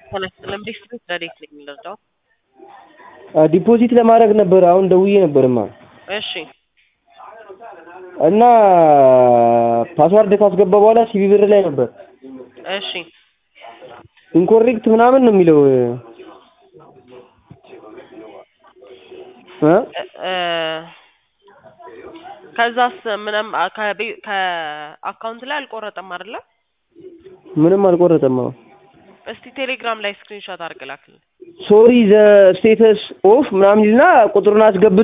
ተነስተለም ዲስትሪክት ረዴት ነኝ ልርዳው። ዲፖዚት ለማድረግ ነበር አሁን ደውዬ ነበርማ። እሺ እና ፓስዋርድ ካስገባ በኋላ ሲቢ ብር ላይ ነበር። እሺ ኢንኮሬክት ምናምን ነው የሚለው ከዛስ ምንም ከአካውንት ላይ አልቆረጠም አይደለ? ምንም አልቆረጠም። እስቲ ቴሌግራም ላይ ስክሪንሾት አድርግ ላክልኝ። ሶሪ ዘ ስቴተስ ኦፍ ምናምን ይልና ቁጥሩን አስገብቶ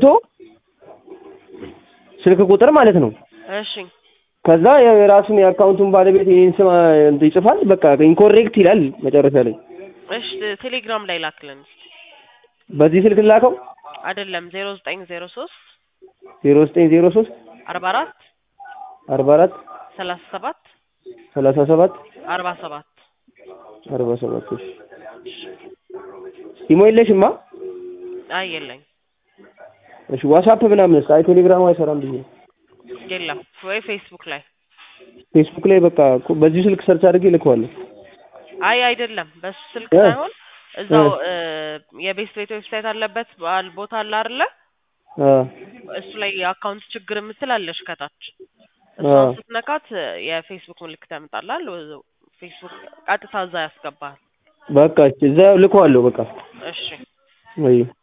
ስልክ ቁጥር ማለት ነው። እሺ ከዛ የራሱን የአካውንቱን ባለቤት ይሄን ስም ይጽፋል። በቃ ኢንኮሬክት ይላል መጨረሻ ላይ። እሺ ቴሌግራም ላይ ላክልኝ። በዚህ ስልክ ላከው አይደለም 0903 0903 44 44 37 37 47 47 ኢሞ የለሽማ? አይ የለኝ። እሺ ዋትስአፕ ምናምንስ? አይ ቴሌግራም አይሰራም ብዬ የለም ወይ ፌስቡክ ላይ ላይ በቃ በዚህ ስልክ ሰርች አድርጌ ልከዋለሁ። አይ አይደለም በሱ ስልክ ሳይሆን እዛው የቤት ዌብሳይት አለበት ቦታ አለ አይደለ? እሱ ላይ የአካውንት ችግር የምትላለሽ ከታች እሷን ስትነካት የፌስቡክ ምልክት ያመጣልሃል። ፌስቡክ ቀጥታ እዛ ያስገባል። በቃ እዛ ልከዋለሁ በቃ። እሺ ወይ